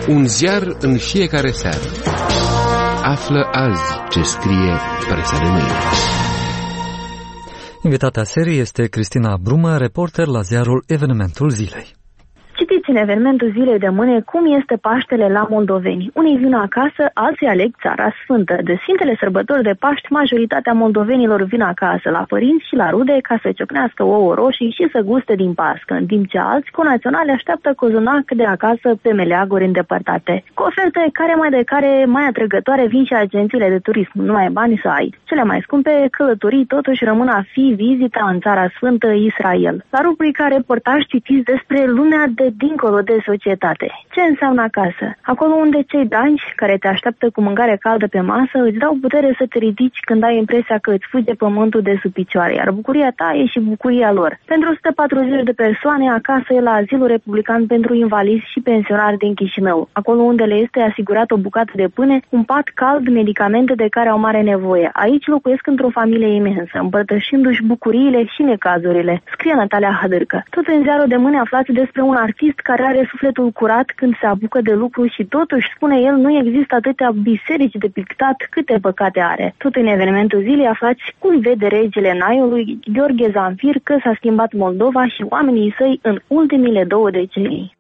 Un ziar în fiecare seară. Află azi ce scrie presa de mâine. Invitata serii este Cristina Brumă, reporter la ziarul Evenimentul Zilei. Citiți în Evenimentul Zilei de mâine cum este Paștele la moldoveni. Unii vin acasă, alții aleg Țara Sfântă. De Sfintele Sărbători de Paști, majoritatea moldovenilor vin acasă, la părinți și la rude, ca să ciocnească ouă roșii și să guste din Pască, în timp ce alți conaționali așteaptă cozonac de acasă pe meleaguri îndepărtate. Cu oferte care mai de care mai atrăgătoare vin și agențiile de turism. Nu ai bani să ai. Cele mai scumpe călătorii totuși rămân a fi vizita în Țara Sfântă, Israel. La rubrica reportaj citiți despre lumea de dincolo de societate. Ce înseamnă acasă? Acolo unde cei dragi, care te așteaptă cu mâncare caldă pe masă, îți dau putere să te ridici când ai impresia că îți fuge pământul de sub picioare, iar bucuria ta e și bucuria lor. Pentru 140 de persoane, acasă e la Azilul Republican pentru Invalizi și Pensionari din Chișinău, acolo unde le este asigurat o bucată de pâine, un pat cald, medicamente de care au mare nevoie. Aici locuiesc într-o familie imensă, împărtășindu-și bucuriile și necazurile, scrie Natalia Hădârcă. Tot în ziarul de mâine aflați despre un artist care are sufletul curat când se apucă de lucru și totuși, spune el, nu există atâtea biserici de pictat câte păcate are. Tot în Evenimentul Zilei aflați cum vede regele Naiului, Gheorghe Zanfir, că s-a schimbat Moldova și oamenii săi în ultimile 2 decenii.